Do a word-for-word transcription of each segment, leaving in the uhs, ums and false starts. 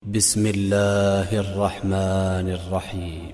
بسم الله الرحمن الرحيم.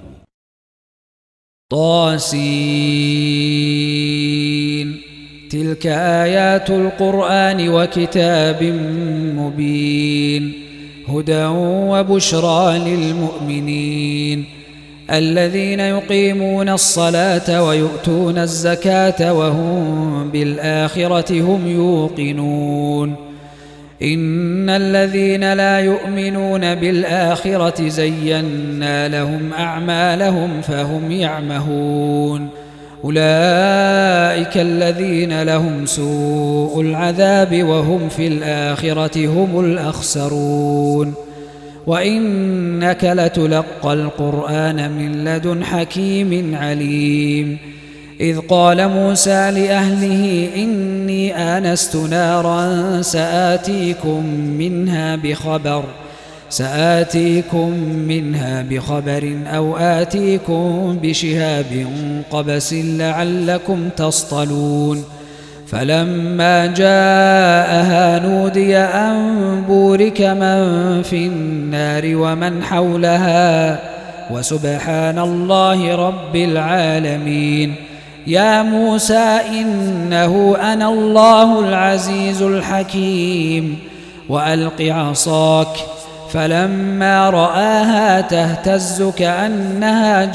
طاسين. تلك آيات القرآن وكتاب مبين، هدى وبشرى للمؤمنين الذين يقيمون الصلاة ويؤتون الزكاة وهم بالآخرة هم يوقنون. إن الذين لا يؤمنون بالآخرة زينا لهم أعمالهم فهم يعمهون. أولئك الذين لهم سوء العذاب وهم في الآخرة هم الأخسرون. وإنك لتلقى القرآن من لدن حكيم عليم. إذ قال موسى لأهله إني آنست نارا سآتيكم منها بخبر سآتيكم منها بخبر أو آتيكم بشهاب قبس لعلكم تصطلون. فلما جاءها نودي أن بورك من في النار ومن حولها وسبحان الله رب العالمين. يا موسى إنه أنا الله العزيز الحكيم. وألق عصاك فلما رآها تهتز كأنها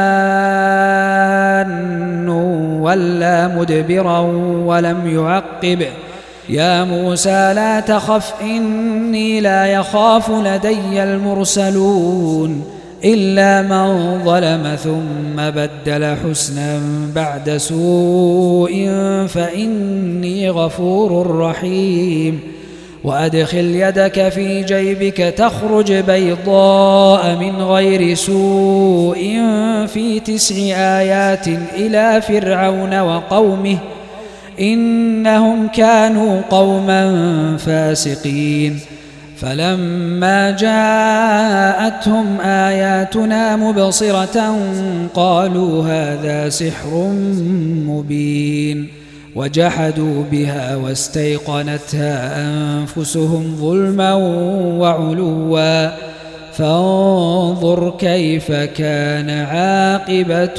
جان ولا مدبرا ولم يعقب. يا موسى لا تخف إني لا يخاف لدي المرسلون إلا من ظلم ثم بدل حسنا بعد سوء فإني غفور رحيم. وأدخل يدك في جيبك تخرج بيضاء من غير سوء في تسع آيات إلى فرعون وقومه إنهم كانوا قوما فاسقين. فلما جاءتهم آياتنا مبصرة قالوا هذا سحر مبين. وجحدوا بها واستيقنتها أنفسهم ظلما وعلوا فانظر كيف كان عاقبة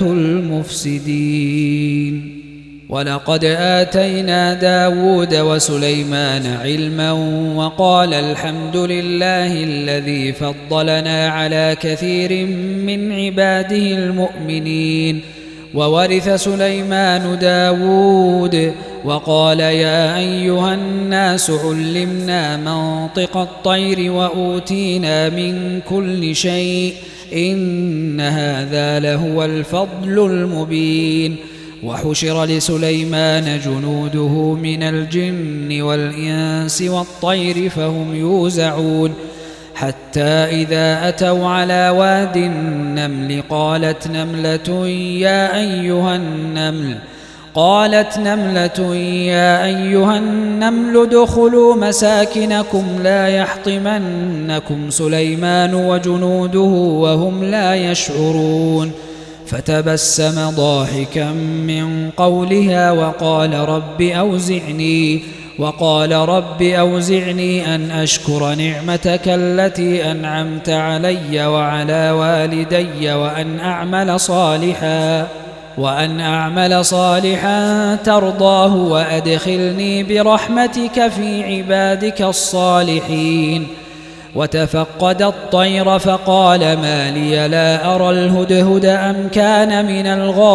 المفسدين. ولقد آتينا داود وسليمان علما وقال الحمد لله الذي فضلنا على كثير من عباده المؤمنين. وورث سليمان داود وقال يا أيها الناس علمنا منطق الطير وأوتينا من كل شيء إن هذا لهو الفضل المبين. وحشر لسليمان جنوده من الجن والإنس والطير فهم يوزعون حتى إذا أتوا على واد النمل قالت نملة يا أيها النمل قالت نملة يا أيها النمل ادخلوا مساكنكم لا يحطمنكم سليمان وجنوده وهم لا يشعرون. فتبسم ضاحكا من قولها وقال رب أوزعني وقال رب أوزعني أن أشكر نعمتك التي أنعمت علي وعلى والدي وأن أعمل صالحا وأن أعمل صالحا ترضاه وأدخلني برحمتك في عبادك الصالحين. وتفقد الطير فقال ما لي لا أرى الهدهد أم كان من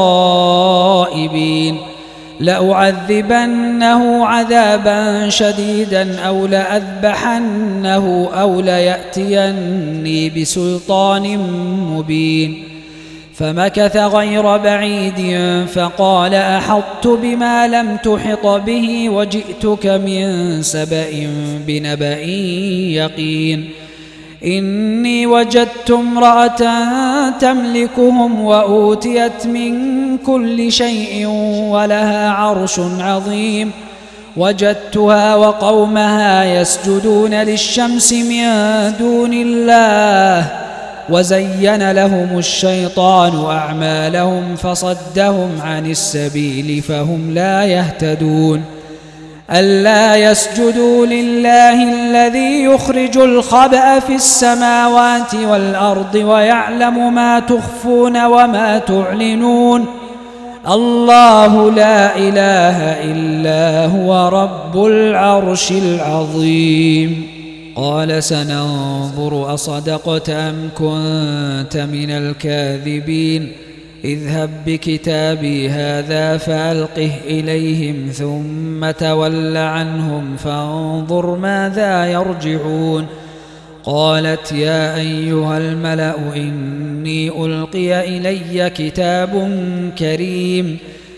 الغائبين. لأعذبنه عذابا شديدا أو لأذبحنه أو ليأتيني بسلطان مبين. فمكث غير بعيد فقال أحطت بما لم تحط به وجئتك من سبأ بنبأ يقين. إني وجدت امرأة تملكهم وأوتيت من كل شيء ولها عرش عظيم. وجدتها وقومها يسجدون للشمس من دون الله وزين لهم الشيطان أعمالهم فصدهم عن السبيل فهم لا يهتدون. ألا يسجدوا لله الذي يخرج الخبأ في السماوات والأرض ويعلم ما تخفون وما تعلنون الله لا إله إلا هو رب العرش العظيم. قال سننظر أصدقت أم كنت من الكاذبين اذهب بكتابي هذا فألقه إليهم ثم تول عنهم فانظر ماذا يرجعون. قالت يا أيها الملأ إني ألقي إلي كتاب كريم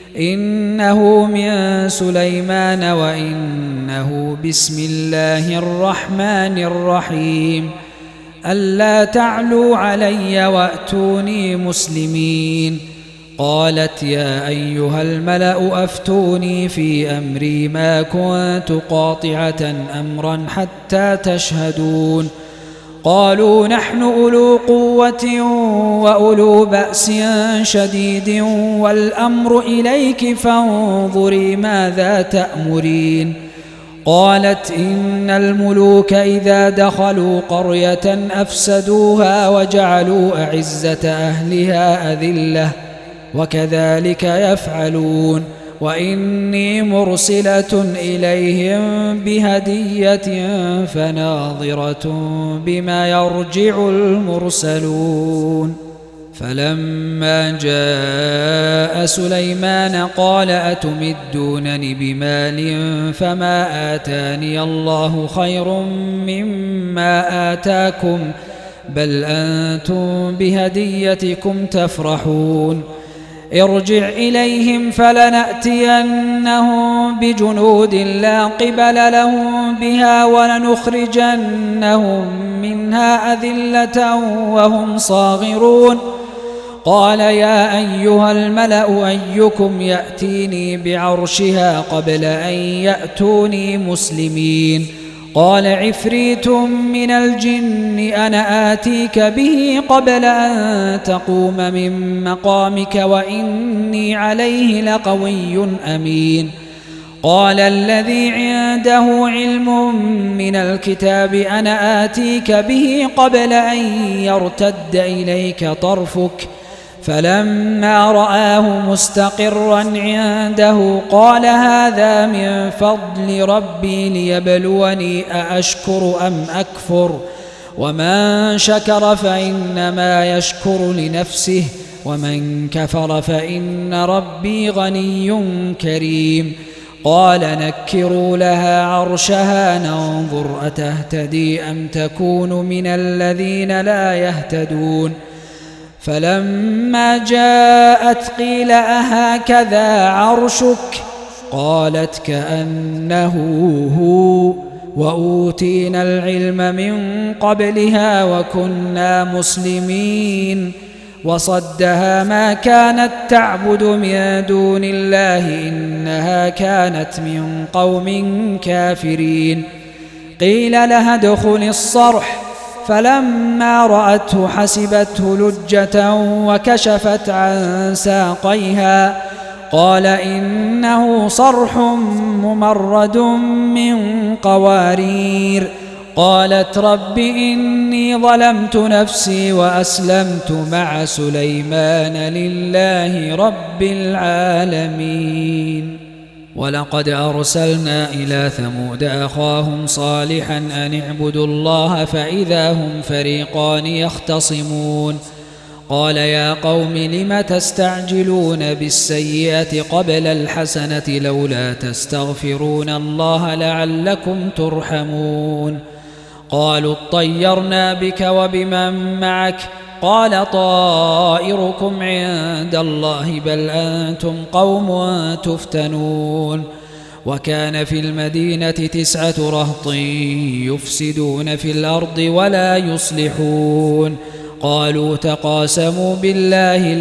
إنه من سليمان وإنه بسم الله الرحمن الرحيم ألا تعلوا علي وأتوني مسلمين. قالت يا أيها الملأ أفتوني في أمري ما كنت قاطعة أمرا حتى تشهدون. قالوا نحن أولو قوة وأولو بأس شديد والأمر إليك فانظري ماذا تأمرين. قالت إن الملوك إذا دخلوا قرية أفسدوها وجعلوا أعزة أهلها أذلة وكذلك يفعلون وإني مرسلة إليهم بهدية فناظرة بما يرجع المرسلون. فلما جاء سليمان قال أتمدونني بمال فما آتاني الله خير مما آتاكم بل أنتم بهديتكم تفرحون. ارجع إليهم فلنأتينهم بجنود لا قبل لهم بها ولنخرجنهم منها أذلة وهم صاغرون. قال يا أيها الملأ أيكم يأتيني بعرشها قبل أن يأتوني مسلمين. قال عفريت من الجن أنا آتيك به قبل أن تقوم من مقامك وإني عليه لقوي أمين. قال الذي عنده علم من الكتاب أنا آتيك به قبل أن يرتد إليك طرفك فلما رآه مستقرا عنده قال هذا من فضل ربي ليبلوني أأشكر أم أكفر ومن شكر فإنما يشكر لنفسه ومن كفر فإن ربي غني كريم. قال نكروا لها عرشها ننظر أتهتدي أم تكون من الذين لا يهتدون. فلما جاءت قيل أهكذا عرشك قالت كأنه هو وأوتينا العلم من قبلها وكنا مسلمين. وصدها ما كانت تعبد من دون الله إنها كانت من قوم كافرين. قيل لها ادخل الصرح فلما رأته حسبته لجة وكشفت عن ساقيها قال إنه صرح ممرد من قوارير. قالت رب إني ظلمت نفسي وأسلمت مع سليمان لله رب العالمين. ولقد أرسلنا إلى ثمود أخاهم صالحا أن اعبدوا الله فإذا هم فريقان يختصمون. قال يا قوم لم تستعجلون بالسيئة قبل الحسنة لولا تستغفرون الله لعلكم ترحمون. قالوا اطيرنا بك وبمن معك قال طائركم عند الله بل أنتم قوم تفتنون. وكان في المدينة تسعة رهط يفسدون في الأرض ولا يصلحون. قالوا تقاسموا بالله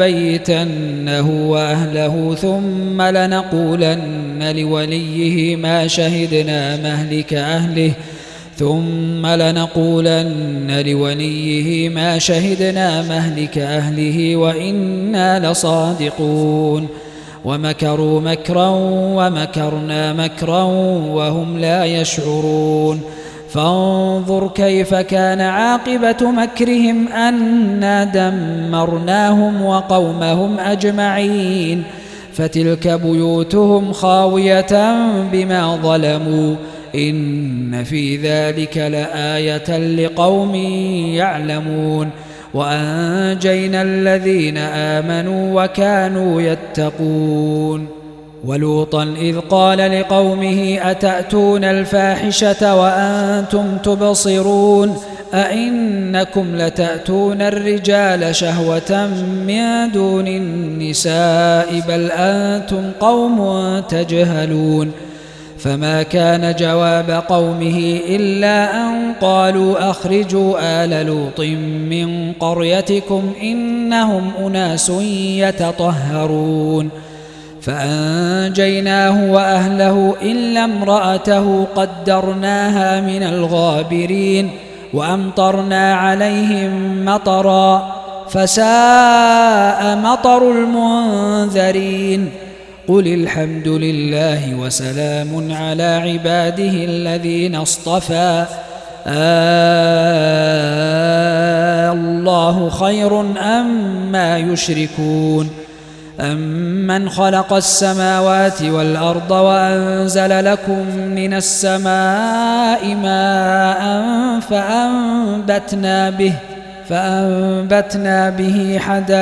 لنبيتنه وأهله ثم لنقولن لوليه ما شهدنا مهلك أهله ثم لنقولن لوليه ما شهدنا مهلك أهله وإنا لصادقون. ومكروا مكرا ومكرنا مكرا وهم لا يشعرون فانظر كيف كان عاقبة مكرهم أنا دمرناهم وقومهم أجمعين فتلك بيوتهم خاوية بما ظلموا إن في ذلك لآية لقوم يعلمون وأنجينا الذين آمنوا وكانوا يتقون ولوطا إذ قال لقومه أتأتون الفاحشة وأنتم تبصرون أئنكم لتأتون الرجال شهوة من دون النساء بل أنتم قوم تجهلون فما كان جواب قومه إلا أن قالوا أخرجوا آل لوط من قريتكم إنهم أناس يتطهرون فأنجيناه وأهله إلا امرأته قدرناها من الغابرين وأمطرنا عليهم مطرا فساء مطر المنذرين قل الحمد لله وسلام على عباده الذين اصطفى آه الله خير أما يشركون أمن خلق السماوات والأرض وأنزل لكم من السماء ماء فأنبتنا به فأنبتنا به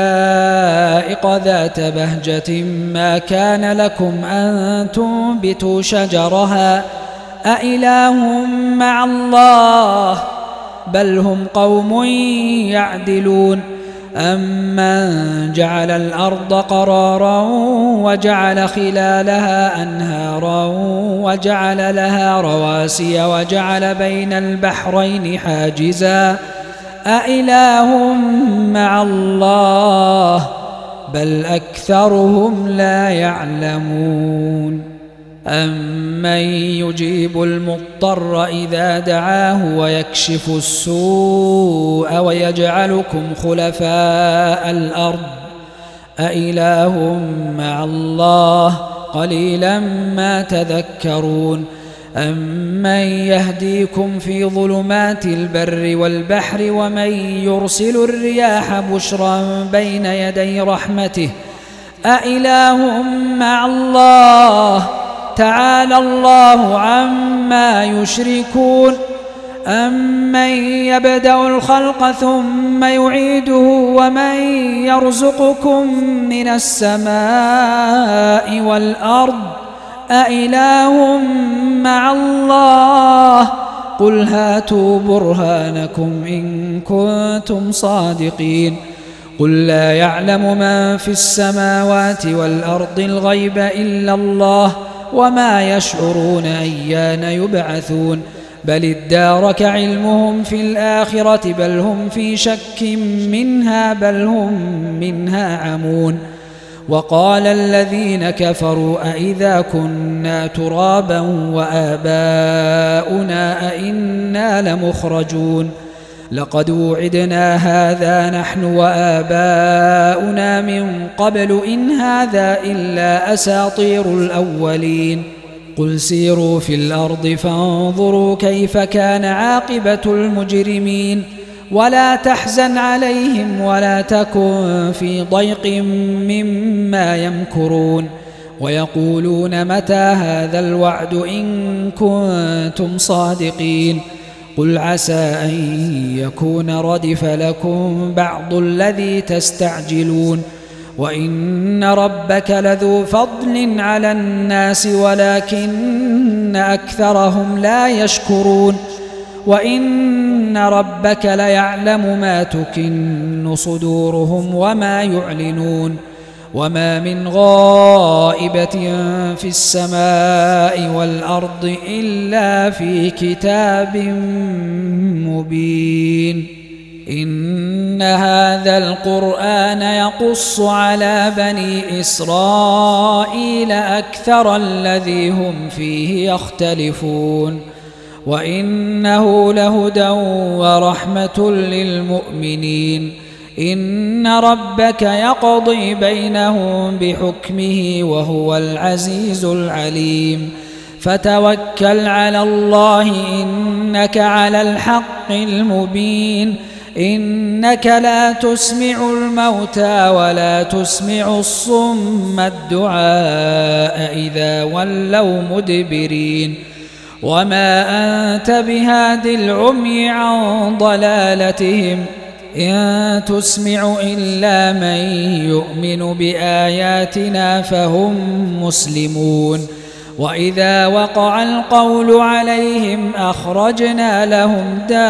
حدائق ذات بهجة ما كان لكم أن تنبتوا شجرها أإله مع الله بل هم قوم يعدلون أمن جعل الأرض قرارا وجعل خلالها أنهارا وجعل لها رواسي وجعل بين البحرين حاجزا أإله مع الله بل أكثرهم لا يعلمون أمن يجيب المضطر إذا دعاه ويكشف السوء ويجعلكم خلفاء الأرض أإله مع الله قليلا ما تذكرون أمن يهديكم في ظلمات البر والبحر ومن يرسل الرياح بشرا بين يدي رحمته أإله مع الله تعالى الله عما يشركون أمن يبدأ الخلق ثم يعيده ومن يرزقكم من السماء والأرض أإله مع الله قل هاتوا برهانكم إن كنتم صادقين قل لا يعلم من في السماوات والأرض الغيب إلا الله وما يشعرون أيان يبعثون بل ادارك علمهم في الآخرة بل هم في شك منها بل هم منها عمون وقال الذين كفروا أئذا كنا ترابا وآباؤنا أئنا لمخرجون لقد وعدنا هذا نحن وآباؤنا من قبل إن هذا إلا أساطير الأولين قل سيروا في الأرض فانظروا كيف كان عاقبة المجرمين ولا تحزن عليهم ولا تكن في ضيق مما يمكرون ويقولون متى هذا الوعد إن كنتم صادقين قل عسى أن يكون ردف لكم بعض الذي تستعجلون وإن ربك لذو فضل على الناس ولكن أكثرهم لا يشكرون وإن ربك ليعلم ما تكن صدورهم وما يعلنون وما من غائبة في السماء والأرض إلا في كتاب مبين إن هذا القرآن يقص على بني إسرائيل أكثر الذي هم فيه يختلفون وإنه لهدى ورحمة للمؤمنين إن ربك يقضي بينهم بحكمه وهو العزيز العليم فتوكل على الله إنك على الحق المبين إنك لا تسمع الموتى ولا تسمع الصم الدعاء إذا ولوا مدبرين وما أنت بهاد العمي عن ضلالتهم إن تسمع إلا من يؤمن بآياتنا فهم مسلمون وإذا وقع القول عليهم أخرجنا لهم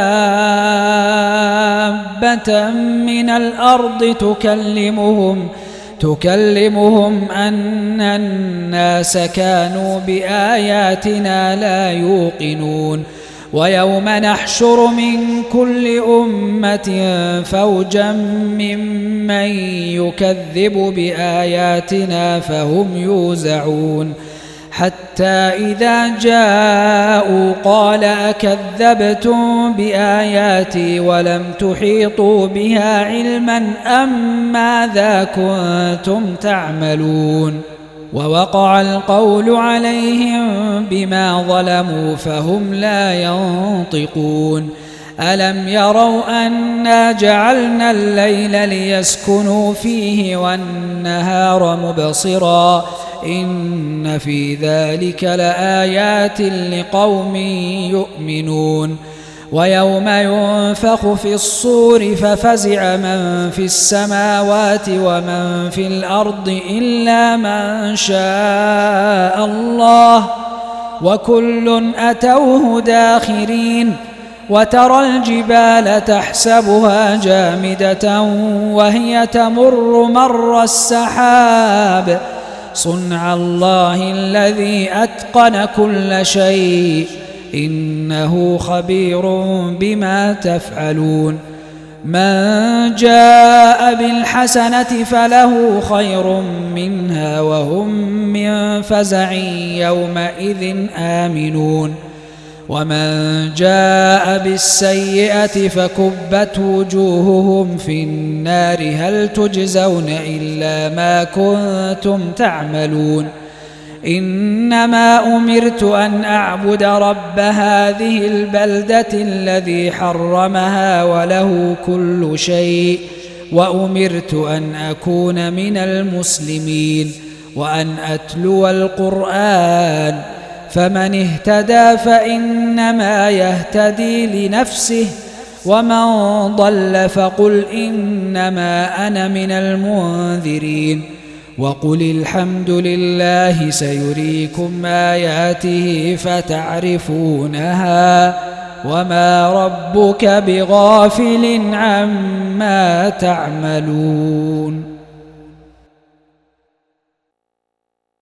دابة من الأرض تكلمهم تكلمهم أن الناس كانوا بآياتنا لا يوقنون ويوم نحشر من كل أمة فوجا ممن يكذب بآياتنا فهم يوزعون حتى إذا جاءوا قال أكذبتم بآياتي ولم تحيطوا بها علما أم ماذا كنتم تعملون ووقع القول عليهم بما ظلموا فهم لا ينطقون ألم يروا أنا جعلنا الليل ليسكنوا فيه والنهار مبصرا إن في ذلك لآيات لقوم يؤمنون ويوم ينفخ في الصور ففزع من في السماوات ومن في الأرض إلا من شاء الله وكل أتوه داخرين وترى الجبال تحسبها جامدة وهي تمر مر السحاب صنع الله الذي أتقن كل شيء إنه خبير بما تفعلون من جاء بالحسنة فله خير منها وهم من فزع يومئذ آمنون ومن جاء بالسيئة فكبت وجوههم في النار هل تجزون إلا ما كنتم تعملون إنما أمرت أن أعبد رب هذه البلدة الذي حرمها وله كل شيء وأمرت أن أكون من المسلمين وأن أتلو القرآن فمن اهتدى فإنما يهتدي لنفسه ومن ضل فقل إنما أنا من المنذرين وقل الحمد لله سيريكم آياته فتعرفونها وما ربك بغافل عما تعملون.